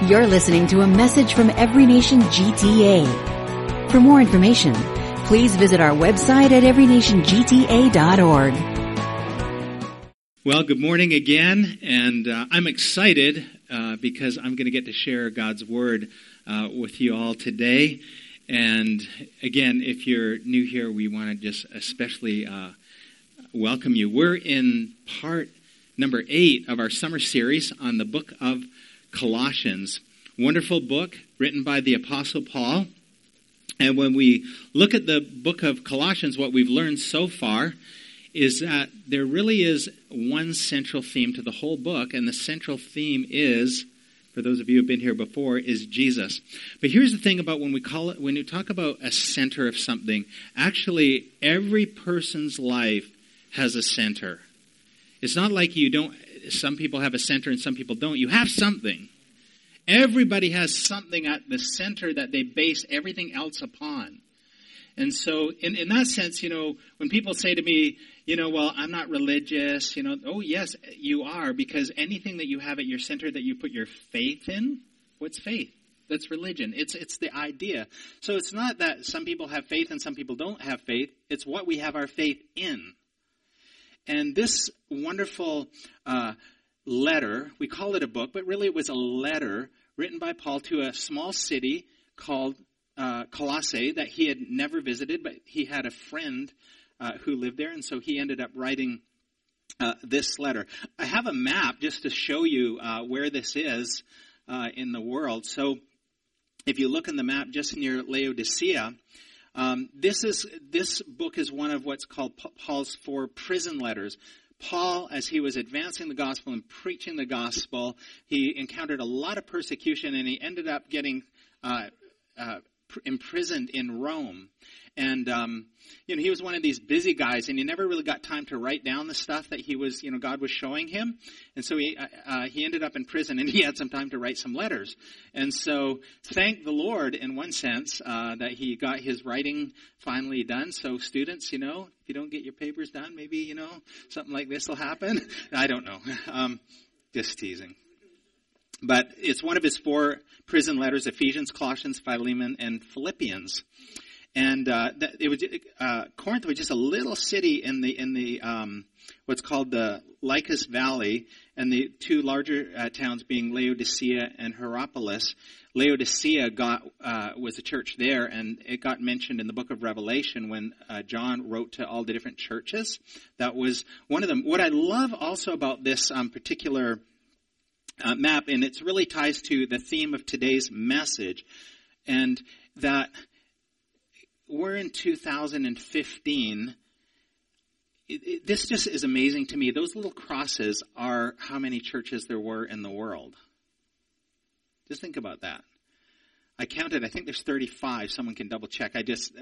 You're listening to a message from Every Nation GTA. For more information, please visit our website at everynationgta.org. Well, good morning again, and I'm excited because I'm going to get to share God's Word with you all today. And again, if you're new here, we want to just especially welcome you. We're in part number 8 of our summer series on the book of Colossians. Wonderful book written by the Apostle Paul. And when we look at the book of Colossians, what we've learned so far is that there really is one central theme to the whole book, and the central theme is, for those of you who have been here before, is Jesus. But here's the thing about when you talk about a center of something, actually every person's life has a center. It's not like some people have a center and some people don't. You have something. Everybody has something at the center that they base everything else upon. And so in that sense, when people say to me, well, I'm not religious, oh yes, you are, because anything that you have at your center that you put your faith in, what's faith? That's religion. It's the idea. So it's not that some people have faith and some people don't have faith. It's what we have our faith in. And this wonderful letter, we call it a book, but really it was a letter written by Paul to a small city called Colossae that he had never visited, but he had a friend who lived there, and so he ended up writing this letter. I have a map just to show you where this is in the world. So if you look in the map just near Laodicea, this book is one of what's called Paul's 4 prison letters. Paul, as he was advancing the gospel and preaching the gospel, he encountered a lot of persecution, and he ended up getting imprisoned in Rome. And, he was one of these busy guys, and he never really got time to write down the stuff that he was, God was showing him. And so he ended up in prison, and he had some time to write some letters. And so thank the Lord, in one sense, that he got his writing finally done. So students, if you don't get your papers done, maybe, something like this will happen. I don't know. Just teasing. But it's one of his 4 prison letters: Ephesians, Colossians, Philemon, and Philippians. And Corinth was just a little city in the what's called the Lycus Valley, and the 2 larger towns being Laodicea and Hierapolis. Laodicea was a church there, and it got mentioned in the book of Revelation when John wrote to all the different churches. That was one of them. What I love also about this particular map, and it really ties to the theme of today's message, and that we're in 2015. This just is amazing to me. Those little crosses are how many churches there were in the world. Just think about that. I counted, I think there's 35. Someone can double check.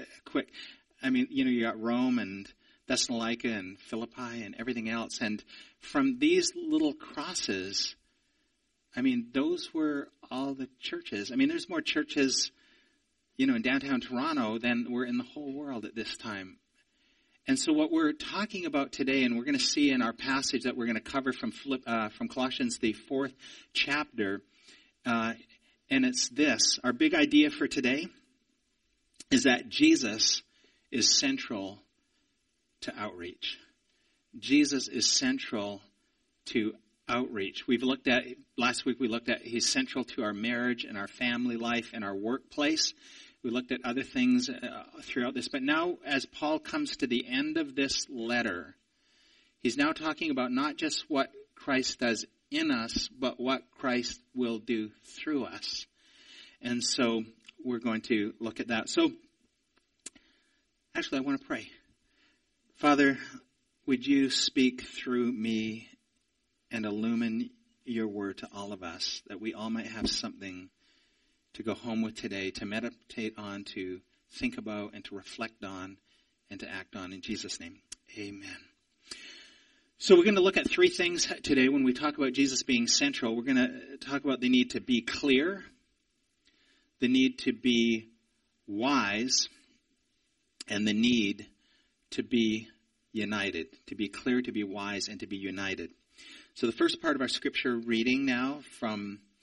You got Rome and Thessalonica and Philippi and everything else. And from these little crosses, those were all the churches. There's more churches, in downtown Toronto than were in the whole world at this time. And so what we're talking about today, and we're going to see in our passage that we're going to cover from Colossians, the 4th chapter, and it's this. Our big idea for today is that Jesus is central to outreach. Jesus is central to outreach. Last week we looked at he's central to our marriage and our family life and our workplace. We looked at other things throughout this. But now, as Paul comes to the end of this letter, he's now talking about not just what Christ does in us, but what Christ will do through us. And so we're going to look at that. So, actually, I want to pray. Father, would you speak through me and illumine your word to all of us, that we all might have something to go home with today, to meditate on, to think about, and to reflect on, and to act on. In Jesus' name, amen. So we're going to look at 3 things today when we talk about Jesus being central. We're going to talk about the need to be clear, the need to be wise, and the need to be united. To be clear, to be wise, and to be united. So the first part of our scripture reading now from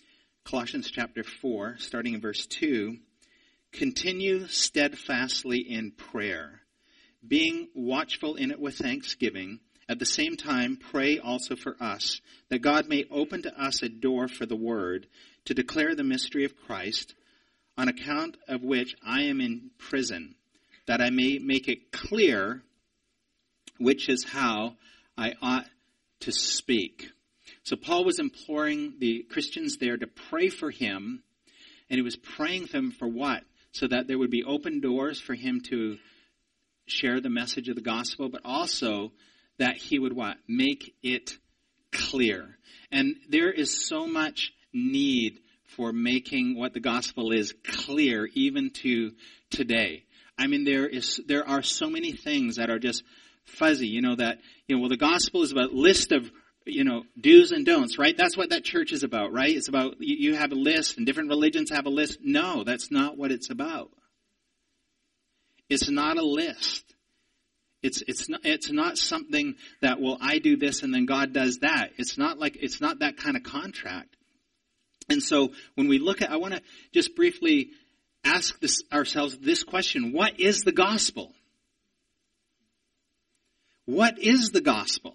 Colossians chapter 4, starting in verse 2, continue steadfastly in prayer, being watchful in it with thanksgiving. At the same time, pray also for us, that God may open to us a door for the word, to declare the mystery of Christ, on account of which I am in prison, that I may make it clear which is how I ought to speak. So Paul was imploring the Christians there to pray for him, and he was praying for them for what? So that there would be open doors for him to share the message of the gospel, but also that he would what? Make it clear. And there is so much need for making what the gospel is clear even to today. I mean, there are so many things that are just fuzzy, well, the gospel is about list of, do's and don'ts, right? That's what that church is about, right? It's about, you have a list and different religions have a list. No, that's not what it's about. It's not a list. It's not something that, well, I do this and then God does that. It's not that kind of contract. And so when we look at, I want to just briefly ask ourselves this question: what is the gospel? What is the gospel?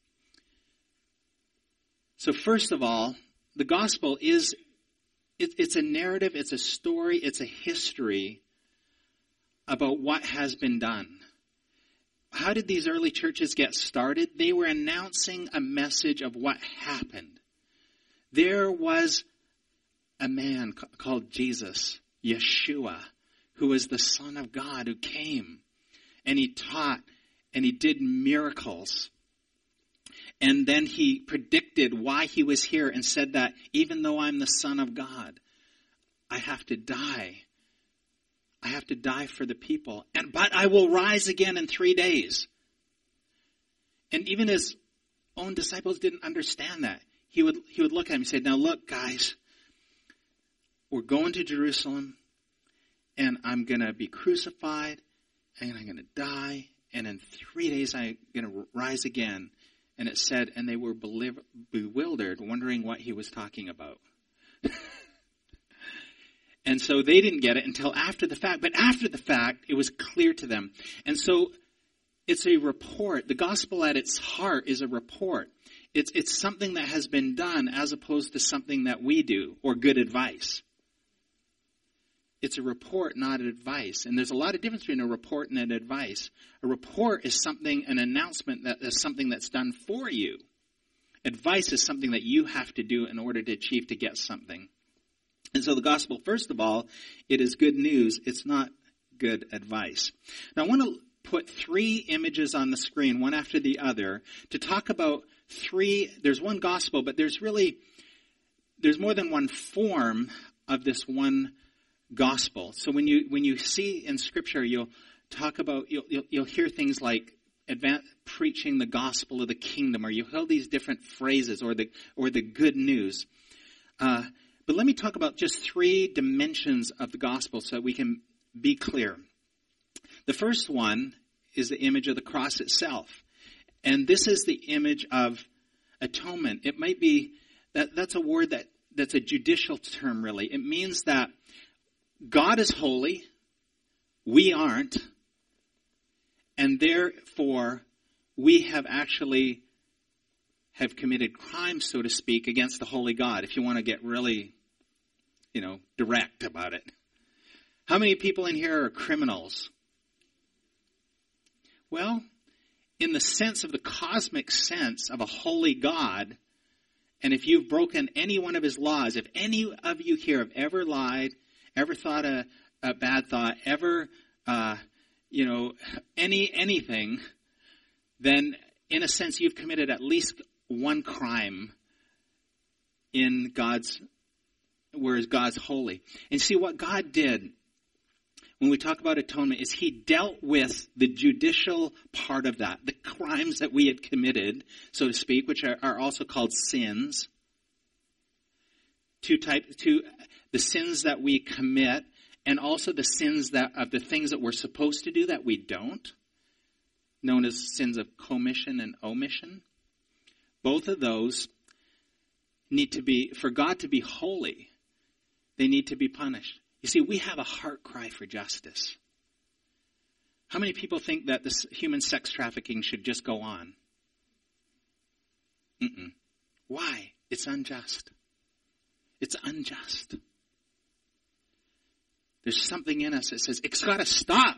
So first of all, the gospel is, it's a narrative, it's a story, it's a history about what has been done. How did these early churches get started? They were announcing a message of what happened. There was a man called Jesus, Yeshua, who was the Son of God, who came and he taught and he did miracles. And then he predicted why he was here and said that even though I'm the Son of God, I have to die. I have to die for the people. But I will rise again in 3 days. And even his own disciples didn't understand that. He would look at him and say, now look, guys, we're going to Jerusalem and I'm going to be crucified and I'm going to die. And in 3 days, I'm going to rise again. And it said, and they were bewildered, wondering what he was talking about. And so they didn't get it until after the fact. But after the fact, it was clear to them. And so it's a report. The gospel at its heart is a report. It's something that has been done as opposed to something that we do or good advice. It's a report, not advice. And there's a lot of difference between a report and an advice. A report is something, an announcement that is something that's done for you. Advice is something that you have to do in order to achieve, to get something. And so the gospel, first of all, it is good news. It's not good advice. Now I want to put 3 images on the screen, one after the other, to talk about 3. There's one gospel, but there's more than one form of this one gospel. So when you see in Scripture, you'll hear things like preaching the gospel of the kingdom, or you'll hear these different phrases, or the good news. But let me talk about just 3 dimensions of the gospel so that we can be clear. The first one is the image of the cross itself. And this is the image of atonement. It might be, that's a word that's a judicial term, really. It means that God is holy, we aren't, and therefore we have committed crimes, so to speak, against the holy God, if you want to get really, direct about it. How many people in here are criminals? Well, in the sense of the cosmic sense of a holy God, and if you've broken any one of his laws, if any of you here have ever lied, ever thought a bad thought, ever, anything, then in a sense you've committed at least one crime in whereas God's holy. And see, what God did when we talk about atonement is he dealt with the judicial part of that, the crimes that we had committed, so to speak, which are also called sins. The sins that we commit, and also the sins of the things that we're supposed to do that we don't, known as sins of commission and omission. Both of those need to be, for God to be holy, They need to be punished. You see, we have a heart cry for justice. How many people think that this human sex trafficking should just go on? Why? It's unjust. It's unjust. There's something in us that says, it's got to stop.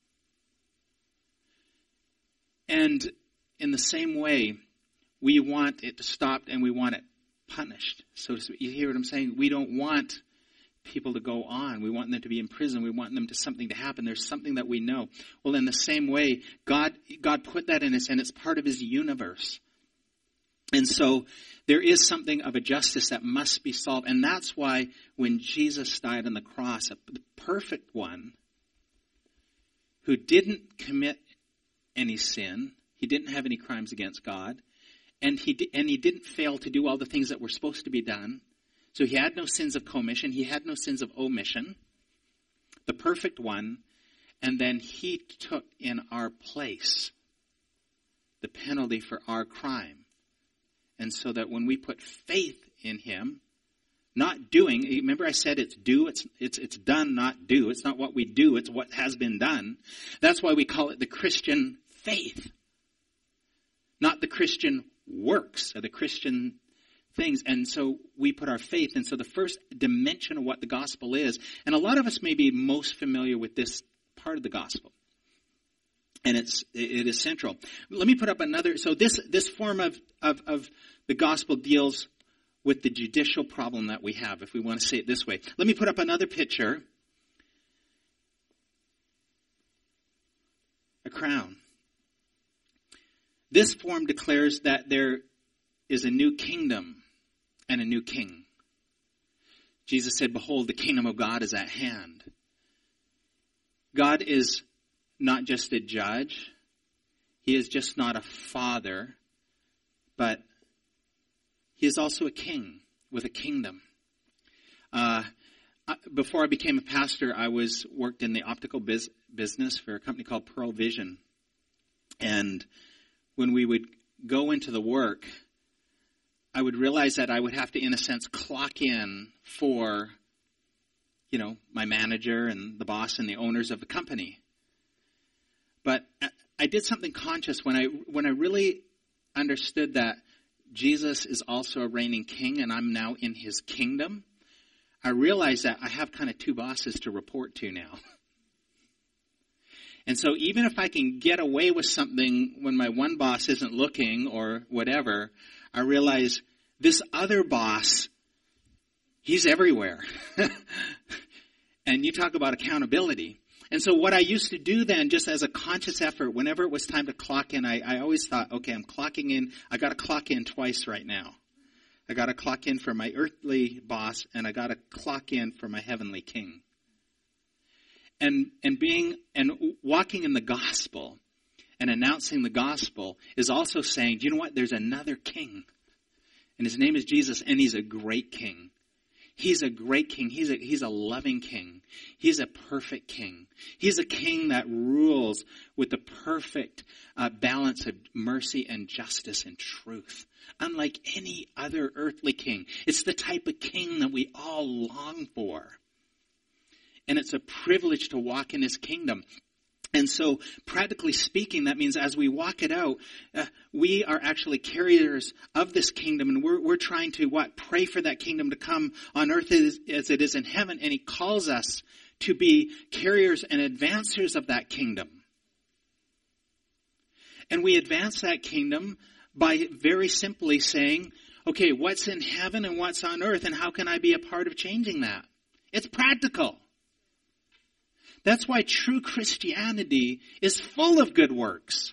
And in the same way, we want it to stop and we want it punished. So you hear what I'm saying? We don't want people to go on. We want them to be in prison. We want them to something to happen. There's something that we know. Well, in the same way, God put that in us, and it's part of his universe. And so there is something of a justice that must be solved. And that's why when Jesus died on the cross, the perfect one who didn't commit any sin, he didn't have any crimes against God, and he didn't fail to do all the things that were supposed to be done. So he had no sins of commission. He had no sins of omission. The perfect one. And then he took in our place the penalty for our crime. And so that when we put faith in him, not doing, remember I said it's do, it's done, not do. It's not what we do, it's what has been done. That's why we call it the Christian faith. Not the Christian works or the Christian things. And so we put our faith. And so the first dimension of what the gospel is, and a lot of us may be most familiar with this part of the gospel. And it is central. Let me put up another. So this form of the gospel deals with the judicial problem that we have, if we want to say it this way. Let me put up another picture. A crown. This form declares that there is a new kingdom and a new king. Jesus said, behold, the kingdom of God is at hand. God is not just a judge. He is just not a father, but he is also a king with a kingdom. Before I became a pastor, I worked in the optical business for a company called Pearl Vision. And when we would go into the work, I would realize that I would have to, in a sense, clock in for, my manager and the boss and the owners of the company. But I did something conscious when I really understood that Jesus is also a reigning king and I'm now in his kingdom. I realized that I have kind of two bosses to report to now. And so even if I can get away with something when my one boss isn't looking or whatever, I realize this other boss, he's everywhere. And you talk about accountability. And so what I used to do then, just as a conscious effort, whenever it was time to clock in, I always thought, okay, I'm clocking in. I got to clock in twice right now. I got to clock in for my earthly boss, and I got to clock in for my heavenly king. And walking in the gospel and announcing the gospel is also saying, do you know what? There's another king. And his name is Jesus, and he's a great king. He's a great king. He's a loving king. He's a perfect king. He's a king that rules with the perfect balance of mercy and justice and truth. Unlike any other earthly king. It's the type of king that we all long for. And it's a privilege to walk in his kingdom. And so, practically speaking, that means as we walk it out, we are actually carriers of this kingdom. And we're trying to, pray for that kingdom to come on earth as it is in heaven. And he calls us to be carriers and advancers of that kingdom. And we advance that kingdom by very simply saying, okay, what's in heaven and what's on earth, and how can I be a part of changing that? It's practical. That's why true Christianity is full of good works.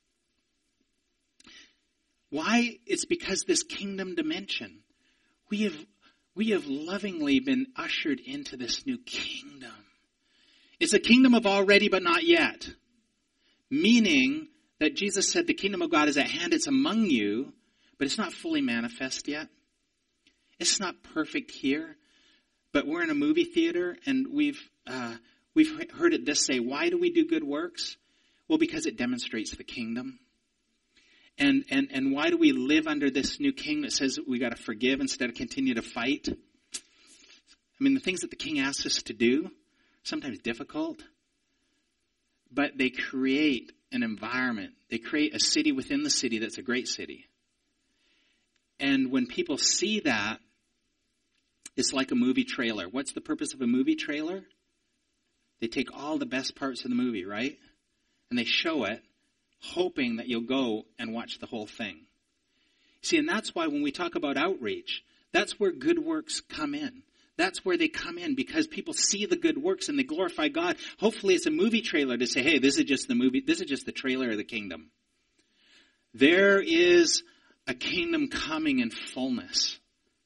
Why? It's because this kingdom dimension. We have lovingly been ushered into this new kingdom. It's a kingdom of already but not yet. Meaning that Jesus said the kingdom of God is at hand, it's among you, but it's not fully manifest yet. It's not perfect here. But we're in a movie theater and we've heard it this say, why do we do good works? Well, because it demonstrates the kingdom. And why do we live under this new king that says we got to forgive instead of continue to fight? the things that the king asks us to do, sometimes difficult, but they create an environment. They create a city within the city that's a great city. And when people see that, it's like a movie trailer. What's the purpose of a movie trailer? They take all the best parts of the movie, right? And they show it, hoping that you'll go and watch the whole thing. See, and that's why when we talk about outreach, that's where good works come in. That's where they come in, because people see the good works and they glorify God. Hopefully it's a movie trailer to say, hey, this is just the movie, this is just the trailer of the kingdom. There is a kingdom coming in fullness.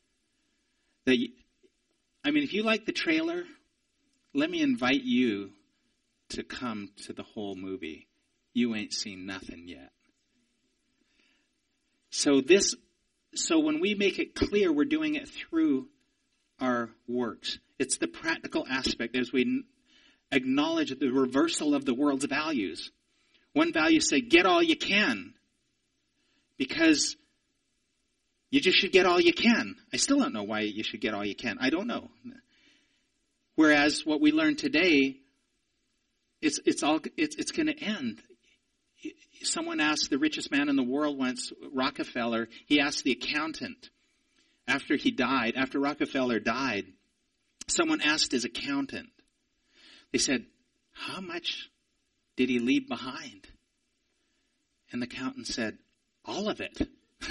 If you like the trailer, let me invite you to come to the whole movie. You ain't seen nothing yet. So when we make it clear, we're doing it through our works. It's the practical aspect as we acknowledge the reversal of the world's values. One value say, get all you can, because you just should get all you can. I still don't know why you should get all you can. I don't know. Whereas what we learn today, it's going to end. Someone asked the richest man in the world once, Rockefeller, he asked the accountant after Rockefeller died, someone asked his accountant, they said, how much did he leave behind? And the accountant said, all of it.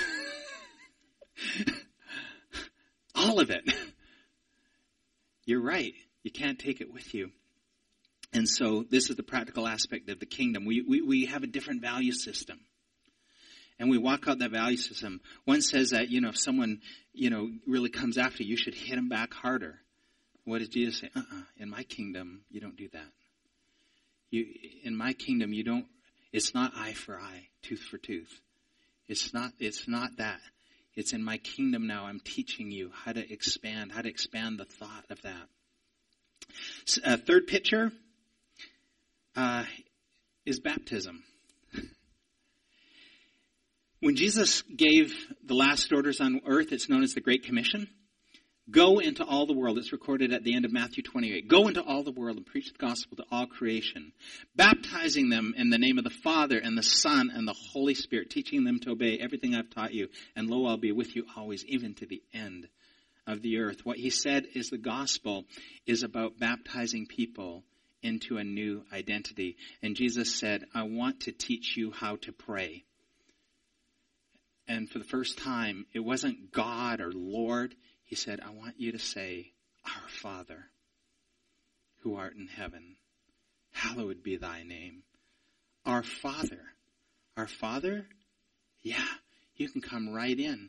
All of it. You're right. You can't take it with you. And so this is the practical aspect of the kingdom. We have a different value system. And we walk out that value system. One says that, if someone, really comes after you, you should hit them back harder. What does Jesus say? In my kingdom, you don't do that. In my kingdom, it's not eye for eye, tooth for tooth. It's not that. It's in my kingdom now. I'm teaching you how to expand the thought of that. Third picture is baptism. When Jesus gave the last orders on earth, it's known as the Great Commission. Go into all the world. It's recorded at the end of Matthew 28. Go into all the world and preach the gospel to all creation, baptizing them in the name of the Father and the Son and the Holy Spirit, teaching them to obey everything I've taught you. And lo, I'll be with you always, even to the end of the earth. What he said is the gospel is about baptizing people into a new identity. And Jesus said, I want to teach you how to pray. And for the first time, it wasn't God or Lord. He said, I want you to say, Our Father, who art in heaven, hallowed be thy name. Our Father. Our Father? Yeah, you can come right in.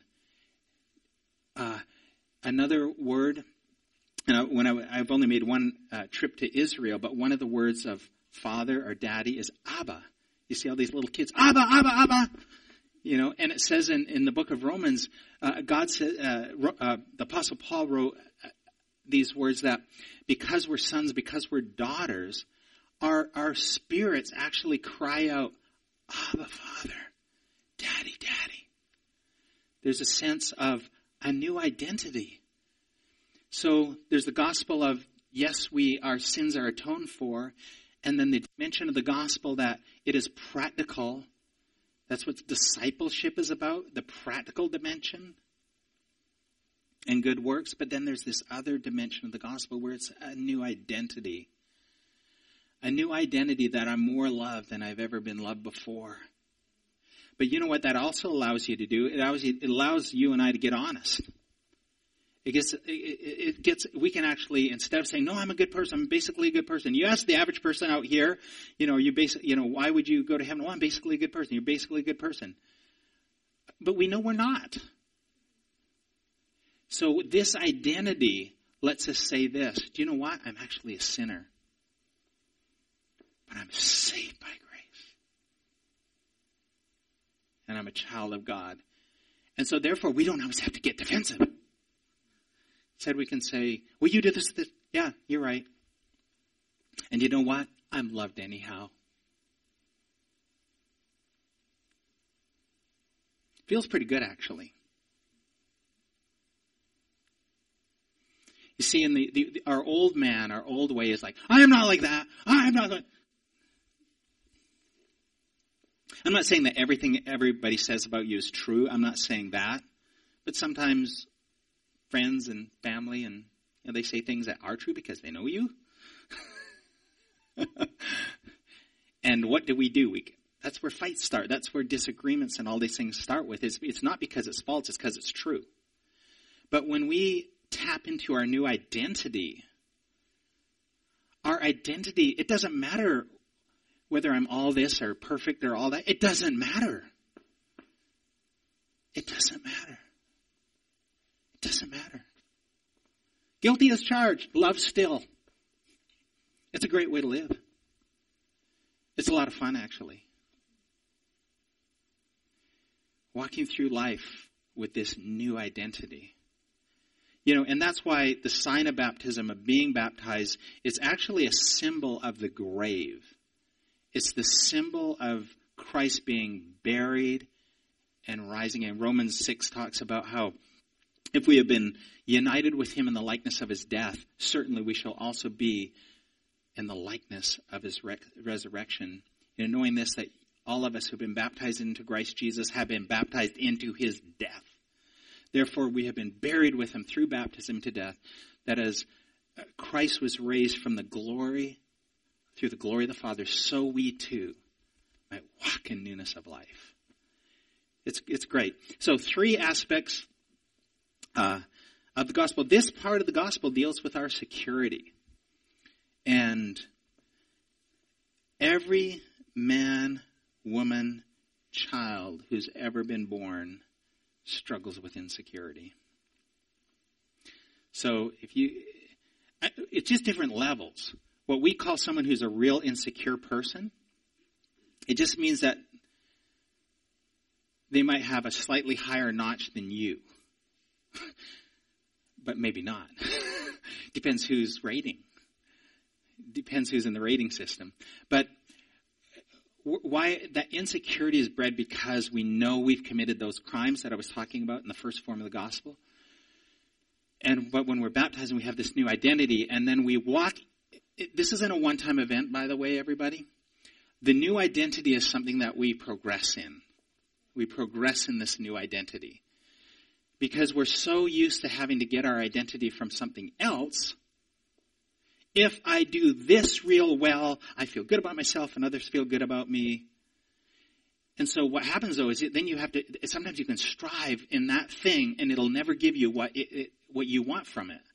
Another word, I've only made one trip to Israel, but one of the words of father or daddy is Abba. You see all these little kids, Abba, Abba, Abba. And it says in the book of Romans, God said, the Apostle Paul wrote these words that because we're sons, because we're daughters, our spirits actually cry out, Abba, Father, Daddy, Daddy. There's a sense of a new identity. So there's the gospel of, yes, our sins are atoned for, and then the dimension of the gospel that it is practical. That's what discipleship is about, the practical dimension and good works. But then there's this other dimension of the gospel where it's a new identity. A new identity that I'm more loved than I've ever been loved before. But you know what that also allows you to do? It allows you and I to get honest. We can actually, instead of saying, no, I'm a good person, I'm basically a good person. You ask the average person out here, why would you go to heaven? Well, I'm basically a good person. You're basically a good person. But we know we're not. So this identity lets us say this. Do you know what? I'm actually a sinner. But I'm saved by grace. And I'm a child of God. And so therefore, we don't always have to get defensive. Instead, we can say, well, you did this. Yeah, you're right. And you know what? I'm loved anyhow. Feels pretty good, actually. You see, in our old man, our old way is like, I am not like that. I am not like. I'm not saying that everything everybody says about you is true. I'm not saying that. But sometimes friends and family, and they say things that are true because they know you. And what do? That's where fights start. That's where disagreements and all these things start with. It's not because it's false, it's because it's true. But when we tap into our new identity, it doesn't matter whether I'm all this or perfect or all that. It doesn't matter. It doesn't matter. It doesn't matter. Guilty as charged. Love still. It's a great way to live. It's a lot of fun, actually. Walking through life with this new identity. And that's why the sign of baptism, of being baptized, is actually a symbol of the grave. It's the symbol of Christ being buried and rising. And Romans 6 talks about how if we have been united with him in the likeness of his death, certainly we shall also be in the likeness of his resurrection. Knowing this, that all of us who have been baptized into Christ Jesus have been baptized into his death. Therefore, we have been buried with him through baptism to death, that as Christ was raised from the glory, through the glory of the Father, so we too might walk in newness of life. It's great. So 3 aspects of the gospel. This part of the gospel deals with our security. And every man, woman, child who's ever been born struggles with insecurity. So it's just different levels. What we call someone who's a real insecure person, it just means that they might have a slightly higher notch than you. But maybe not. Depends who's rating. Depends who's in the rating system. But why that insecurity is bred because we know we've committed those crimes that I was talking about in the first form of the gospel. But when we're baptized and we have this new identity, and then we walk. This isn't a one-time event, by the way, everybody. The new identity is something that we progress in. We progress in this new identity. Because we're so used to having to get our identity from something else. If I do this real well, I feel good about myself and others feel good about me. And so what happens, though, is then you have to, sometimes you can strive in that thing and it'll never give you what you want from it.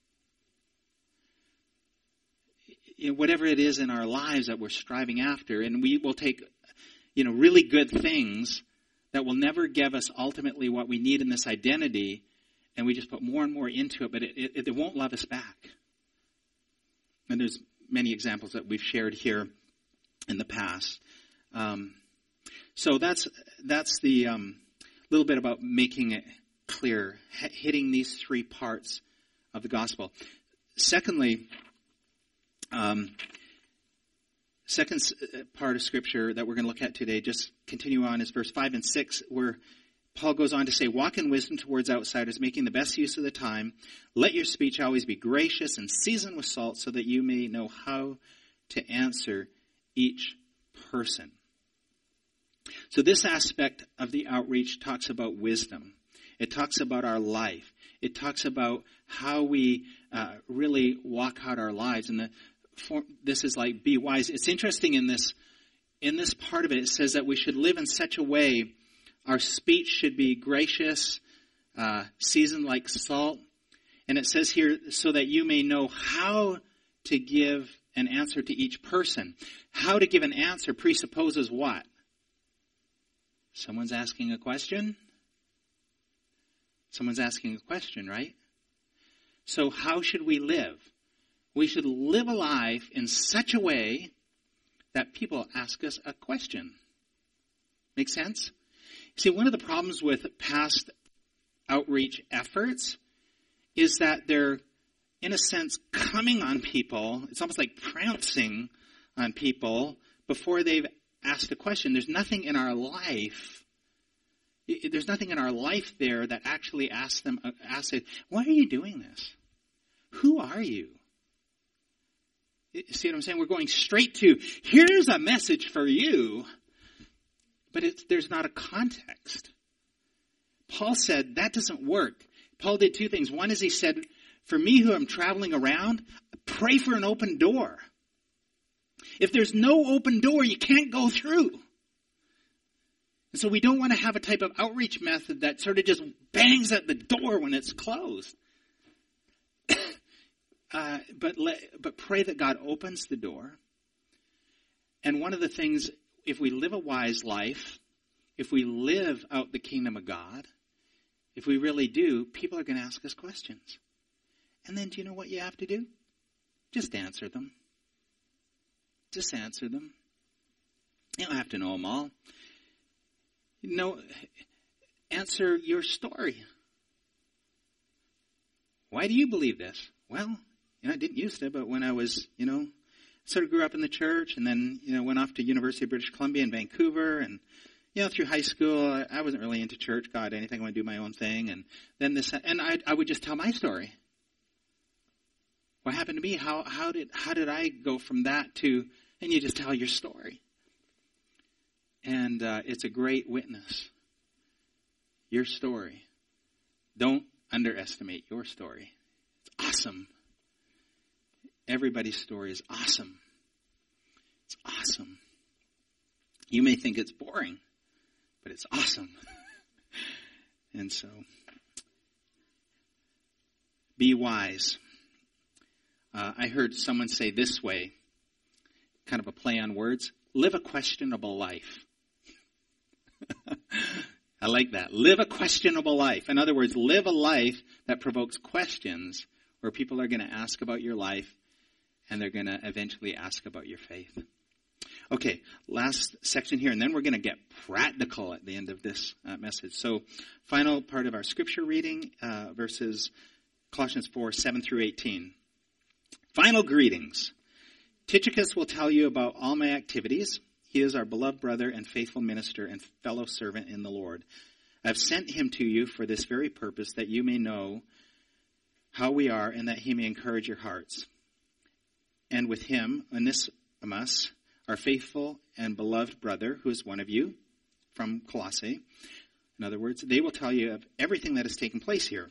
Whatever it is in our lives that we're striving after, and we will take, really good things that will never give us ultimately what we need in this identity, and we just put more and more into it, but it won't love us back. And there's many examples that we've shared here in the past. So that's the little bit about making it clear, hitting these 3 parts of the gospel. Secondly, second part of Scripture that we're going to look at today, just continue on, is verse 5 and 6, where Paul goes on to say, walk in wisdom towards outsiders, making the best use of the time. Let your speech always be gracious and seasoned with salt, so that you may know how to answer each person. So this aspect of the outreach talks about wisdom. It talks about our life. It talks about how we really walk out our lives. And this is like, be wise. It's interesting in this part of it, it says that we should live in such a way, our speech should be gracious, seasoned like salt. And it says here, so that you may know how to give an answer to each person. How to give an answer presupposes what? Someone's asking a question? Someone's asking a question, right? So how should we live? We should live a life in such a way that people ask us a question. Make sense? See, one of the problems with past outreach efforts is that they're, in a sense, coming on people. It's almost like pouncing on people before they've asked a question. There's nothing in our life. There's nothing in our life there that actually asks them, why are you doing this? Who are you? You see what I'm saying? We're going straight to, here's a message for you, but there's not a context. Paul said that doesn't work. Paul did two things. One is he said, for me who am traveling around, pray for an open door. If there's no open door, you can't go through. And so we don't want to have a type of outreach method that sort of just bangs at the door when it's closed. But pray that God opens the door. And one of the things, if we live a wise life, if we live out the kingdom of God, if we really do, people are going to ask us questions. And then do you know what you have to do? Just answer them. Just answer them. You don't have to know them all. Answer your story. Why do you believe this? Well, I didn't used to, but when I was, sort of grew up in the church and then, went off to University of British Columbia in Vancouver and, through high school, I wasn't really into church, God, anything. I want to do my own thing. And then I would just tell my story. What happened to me? How did I go from that to, and you just tell your story. And it's a great witness. Your story. Don't underestimate your story. It's awesome. Everybody's story is awesome. It's awesome. You may think it's boring, but it's awesome. And so, be wise. I heard someone say this way, kind of a play on words, live a questionable life. I like that. Live a questionable life. In other words, live a life that provokes questions where people are going to ask about your life and they're going to eventually ask about your faith. Okay, last section here, and then we're going to get practical at the end of this message. So, final part of our scripture reading, verses Colossians 4, 7 through 18. Final greetings. Tychicus will tell you about all my activities. He is our beloved brother and faithful minister and fellow servant in the Lord. I've sent him to you for this very purpose, that you may know how we are and that he may encourage your hearts. And with him, Onesimus, our faithful and beloved brother, who is one of you, from Colossae. In other words, they will tell you of everything that has taken place here.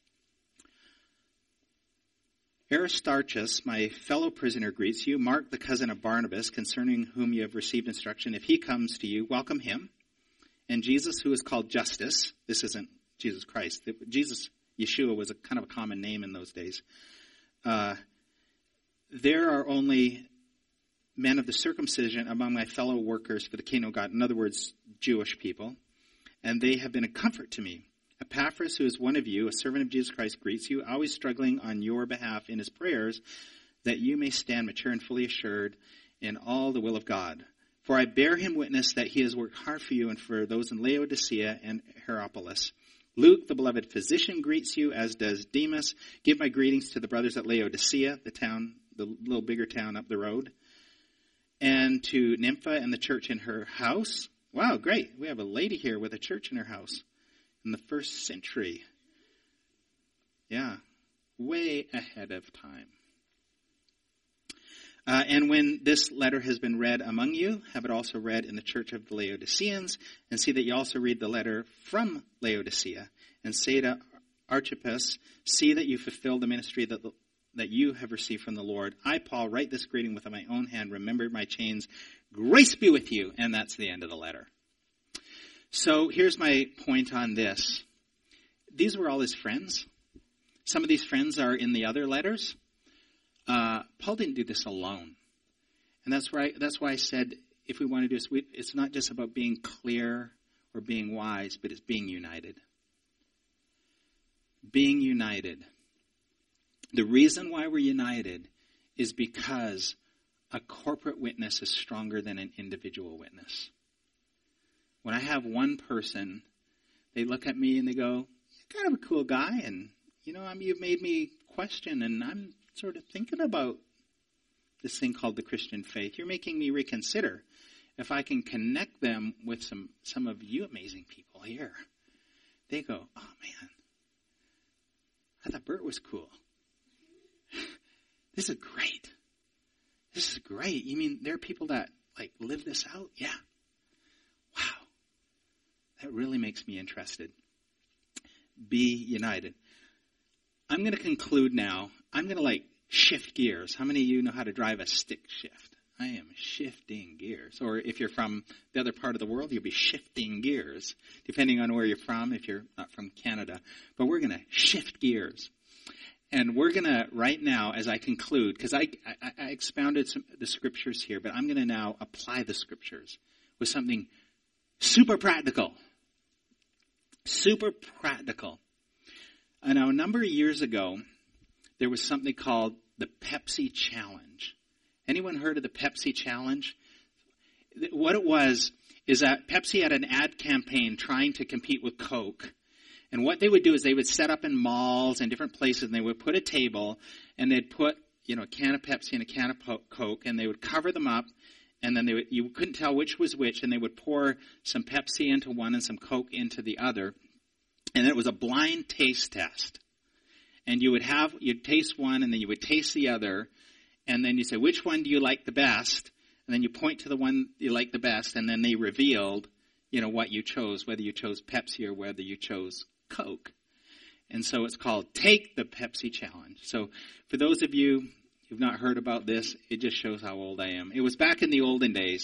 Aristarchus, my fellow prisoner, greets you. Mark, the cousin of Barnabas, concerning whom you have received instruction. If he comes to you, welcome him. And Jesus, who is called Justus, this isn't Jesus Christ. Jesus, Yeshua, was a kind of a common name in those days. There are only men of the circumcision among my fellow workers for the kingdom of God. In other words, Jewish people. And they have been a comfort to me. Epaphras, who is one of you, a servant of Jesus Christ, greets you, always struggling on your behalf in his prayers, that you may stand mature and fully assured in all the will of God. For I bear him witness that he has worked hard for you and for those in Laodicea and Hierapolis. Luke, the beloved physician, greets you, as does Demas. Give my greetings to the brothers at Laodicea, the little bigger town up the road. And to Nympha and the church in her house. Wow, great. We have a lady here with a church in her house. In the first century. Yeah, way ahead of time. And when this letter has been read among you, have it also read in the church of the Laodiceans, and see that you also read the letter from Laodicea. And say to Archippus, see that you fulfill the ministry that you have received from the Lord. I, Paul, write this greeting with my own hand. Remember my chains. Grace be with you. And that's the end of the letter. So here's my point on this. These were all his friends. Some of these friends are in the other letters. Paul didn't do this alone. And that's why I said, if we want to do this, it's not just about being clear or being wise, but it's being united. Being united. The reason why we're united is because a corporate witness is stronger than an individual witness. When I have one person, they look at me and they go, you're kind of a cool guy, and, you've made me question, and I'm sort of thinking about this thing called the Christian faith. You're making me reconsider. If I can connect them with some of you amazing people here, they go, oh, man, I thought Bert was cool. This is great. This is great. You mean there are people that like live this out? Yeah. Wow. That really makes me interested. Be united. I'm going to conclude now. I'm going to like shift gears. How many of you know how to drive a stick shift? I am shifting gears. Or if you're from the other part of the world, you'll be shifting gears, depending on where you're from, if you're not from Canada. But we're going to shift gears. And we're going to, right now, as I conclude, because I expounded the scriptures here, but I'm going to now apply the scriptures with something super practical. Super practical. Now, a number of years ago, there was something called the Pepsi Challenge. Anyone heard of the Pepsi Challenge? What it was is that Pepsi had an ad campaign trying to compete with Coke. And what they would do is they would set up in malls and different places, and they would put a table, and they'd put, a can of Pepsi and a can of Coke, and they would cover them up, and then you couldn't tell which was which, and they would pour some Pepsi into one and some Coke into the other. And it was a blind taste test. And you'd taste one, and then you would taste the other, and then you say, which one do you like the best? And then you point to the one you like the best, and then they revealed, what you chose, whether you chose Pepsi or whether you chose Coke. And so it's called Take the Pepsi Challenge. So for those of you who've not heard about this, it just shows how old I am. It was back in the olden days,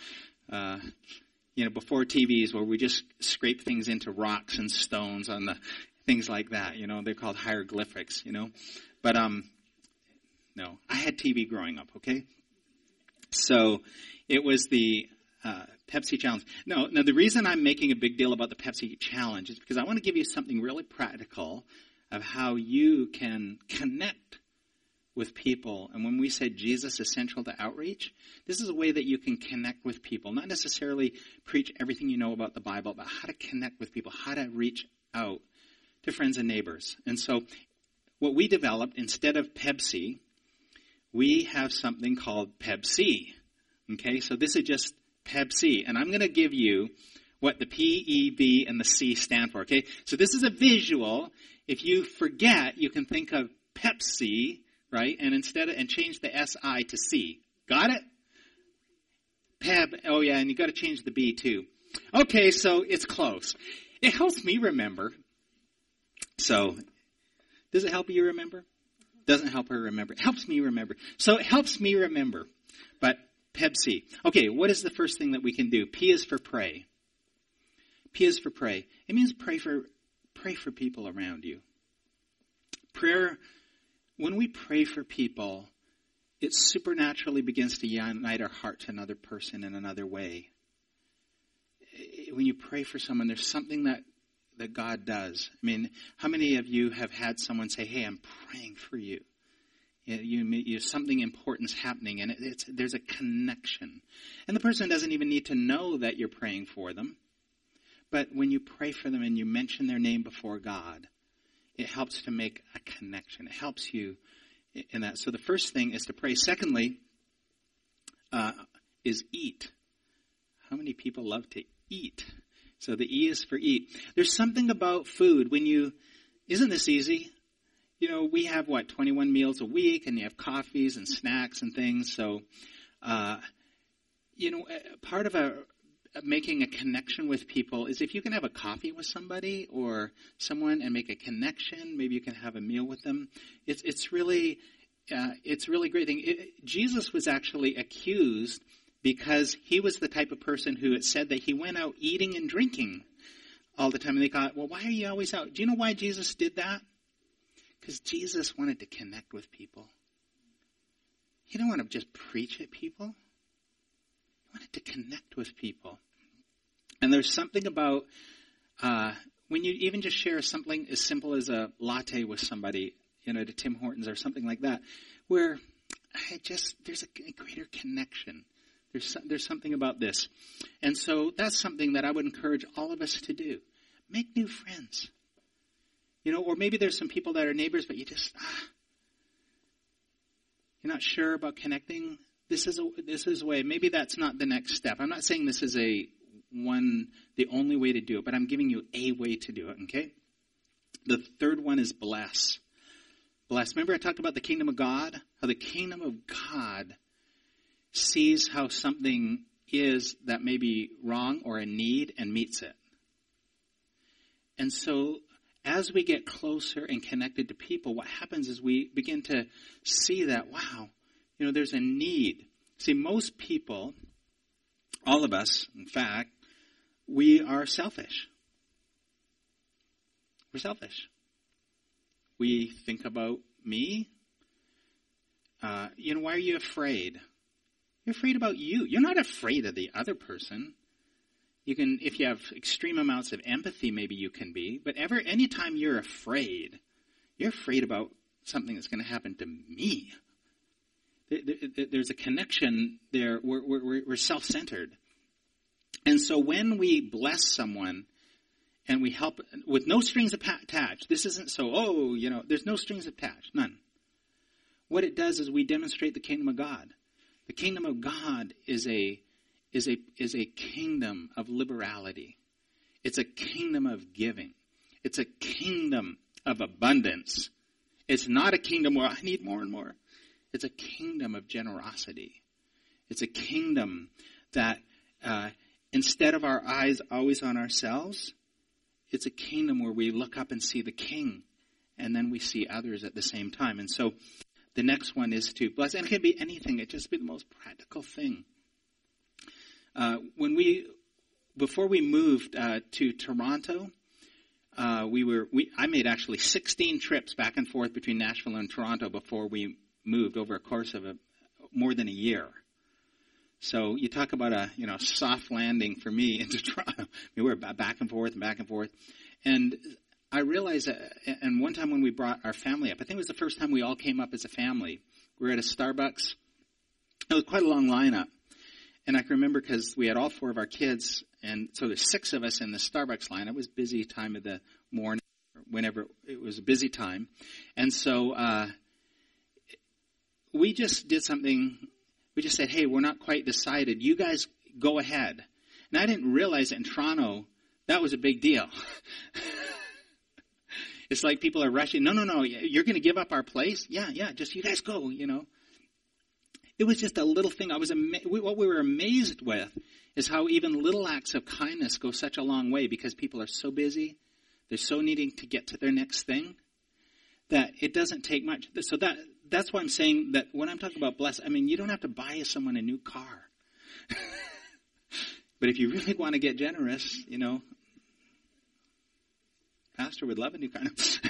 before TVs, where we just scrape things into rocks and stones on the things like that. They're called hieroglyphics. But no, I had TV growing up. Okay, so it was the Pepsi Challenge. Now, the reason I'm making a big deal about the Pepsi Challenge is because I want to give you something really practical of how you can connect with people. And when we said Jesus is central to outreach, this is a way that you can connect with people. Not necessarily preach everything you know about the Bible, but how to connect with people, how to reach out to friends and neighbors. And so what we developed, instead of Pepsi, we have something called Pepsi. Okay, so this is just Pepsi. And I'm going to give you what the P, E, B, and the C stand for. Okay, so this is a visual. If you forget, you can think of Pepsi, right? And change the S-I to C. Got it? Peb. Oh, yeah, and you got to change the B, too. Okay, so it's close. It helps me remember. So, does it help you remember? Doesn't help her remember. It helps me remember. So, it helps me remember. But Pepsi. Okay, what is the first thing that we can do? P is for pray. P is for pray. It means pray for people around you. Prayer. When we pray for people, it supernaturally begins to unite our heart to another person in another way. When you pray for someone, there's something that God does. I mean, how many of you have had someone say, hey, I'm praying for you? Something important's happening, and there's a connection. And the person doesn't even need to know that you're praying for them. But when you pray for them and you mention their name before God, it helps to make a connection. It helps you in that. So the first thing is to pray. Secondly, is eat. How many people love to eat? So the E is for eat. There's something about food. Isn't this easy? We have 21 meals a week, and you have coffees and snacks and things. So, part of making a connection with people is if you can have a coffee with somebody or someone and make a connection, maybe you can have a meal with them. It's really great thing. Jesus was actually accused because he was the type of person who had said that he went out eating and drinking all the time. And they thought, well, why are you always out? Do you know why Jesus did that? Because Jesus wanted to connect with people. He didn't want to just preach at people. He wanted to connect with people. And there's something about when you even just share something as simple as a latte with somebody, to Tim Hortons or something like that, where there's a greater connection. There's something about this. And so that's something that I would encourage all of us to do. Make new friends. Or maybe there's some people that are neighbors, but you just, you're not sure about connecting. This is a way. Maybe that's not the next step. I'm not saying this is the only way to do it, but I'm giving you a way to do it, okay? The third one is bless. blessed. Remember I talked about the kingdom of God? How the kingdom of God sees how something is that may be wrong or a need and meets it. And so as we get closer and connected to people, what happens is we begin to see that, wow, there's a need. See, most people, all of us, in fact, we are selfish. We're selfish. We think about me. Why are you afraid? You're afraid about you. You're not afraid of the other person. You can, if you have extreme amounts of empathy, maybe you can be. But anytime you're afraid about something that's going to happen to me. There's a connection there. We're self-centered. And so when we bless someone and we help with no strings attached, this isn't so, there's no strings attached, none. What it does is we demonstrate the kingdom of God. The kingdom of God is a kingdom of liberality. It's a kingdom of giving. It's a kingdom of abundance. It's not a kingdom where I need more and more. It's a kingdom of generosity. It's a kingdom that instead of our eyes always on ourselves, it's a kingdom where we look up and see the King, and then we see others at the same time. And so the next one is to bless. And it can be anything. It just be the most practical thing. Before we moved to Toronto, I made actually 16 trips back and forth between Nashville and Toronto before we moved over a course of more than a year. So you talk about a soft landing for me into Toronto. We were back and forth and back and forth, and I realized that. And one time when we brought our family up, I think it was the first time we all came up as a family. We were at a Starbucks. It was quite a long lineup. And I can remember because we had all 4 of our kids, and so there's 6 of us in the Starbucks line. It was busy time of the morning, whenever it was a busy time. And so we just did something. We just said, hey, we're not quite decided. You guys go ahead. And I didn't realize that in Toronto, that was a big deal. It's like people are rushing. No, you're going to give up our place? Yeah, just you guys go, It was just a little thing. What we were amazed with is how even little acts of kindness go such a long way because people are so busy. They're so needing to get to their next thing that it doesn't take much. So that's why I'm saying that when I'm talking about bless, you don't have to buy someone a new car. But if you really want to get generous, Pastor would love a new car.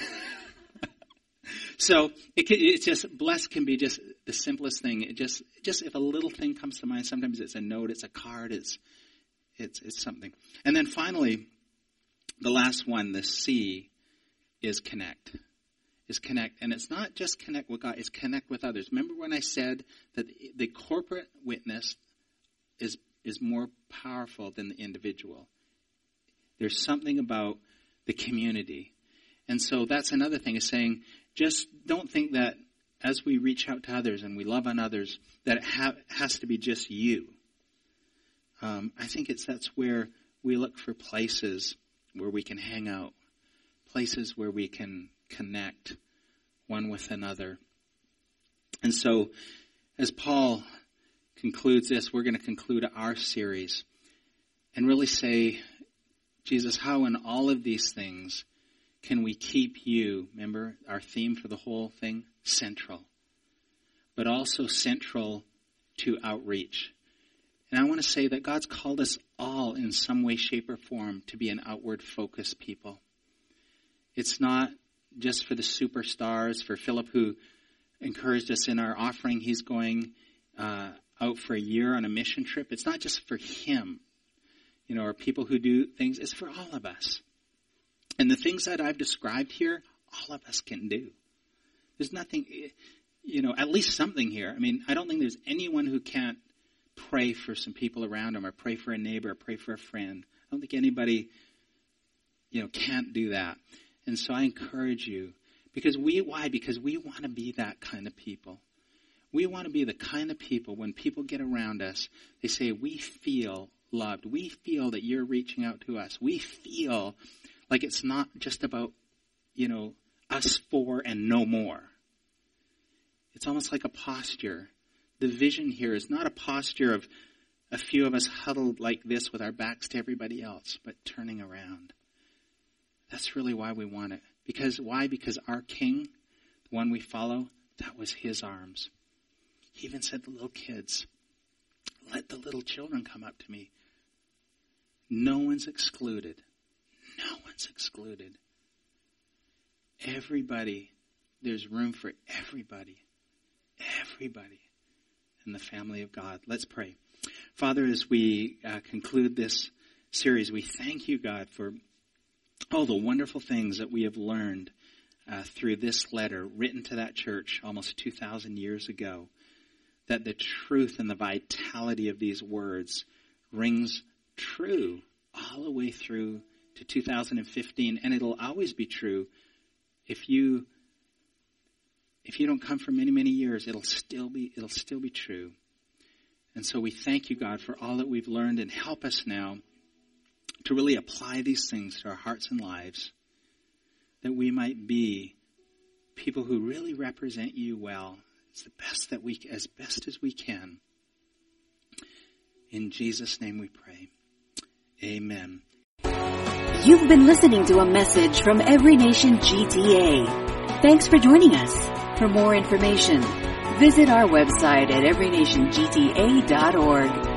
So it's just, bless can be just the simplest thing. It just if a little thing comes to mind, sometimes it's a note, it's a card, it's something. And then finally, the last one, the C, is connect. And it's not just connect with God, it's connect with others. Remember when I said that the corporate witness is more powerful than the individual? There's something about the community. And so that's another thing, is saying, just don't think that as we reach out to others and we love on others, that it has to be just you. I think that's where we look for places where we can hang out, places where we can connect one with another. And so, as Paul concludes this, we're going to conclude our series and really say, Jesus, how in all of these things can we keep you, remember our theme for the whole thing, central, but also central to outreach. And I want to say that God's called us all in some way, shape, or form to be an outward focused people. It's not just for the superstars, for Philip, who encouraged us in our offering. He's going out for a year on a mission trip. It's not just for him, or people who do things. It's for all of us. And the things that I've described here, all of us can do. There's nothing, at least something here. I don't think there's anyone who can't pray for some people around them, or pray for a neighbor, or pray for a friend. I don't think anybody, can't do that. And so I encourage you, why? Because we want to be that kind of people. We want to be the kind of people, when people get around us, they say, we feel loved. We feel that you're reaching out to us. We feel like it's not just about, us 4 and no more. It's almost like a posture. The vision here is not a posture of a few of us huddled like this with our backs to everybody else, but turning around. That's really why we want it. Why? Because our King, the one we follow, that was his arms. He even said to the little kids, let the little children come up to me. No one's excluded. No one's excluded. Everybody, there's room for everybody. Everybody in the family of God. Let's pray. Father, as we conclude this series, we thank you, God, for all the wonderful things that we have learned through this letter written to that church almost 2,000 years ago, that the truth and the vitality of these words rings true all the way through to 2015, and it'll always be true. If you don't come for many, many years, it'll still be true. And so we thank you, God, for all that we've learned, and help us now to really apply these things to our hearts and lives, that we might be people who really represent you well. It's the best as best as we can. In Jesus' name we pray. Amen. You've been listening to a message from Every Nation GTA. Thanks for joining us. For more information, visit our website at everynationgta.org.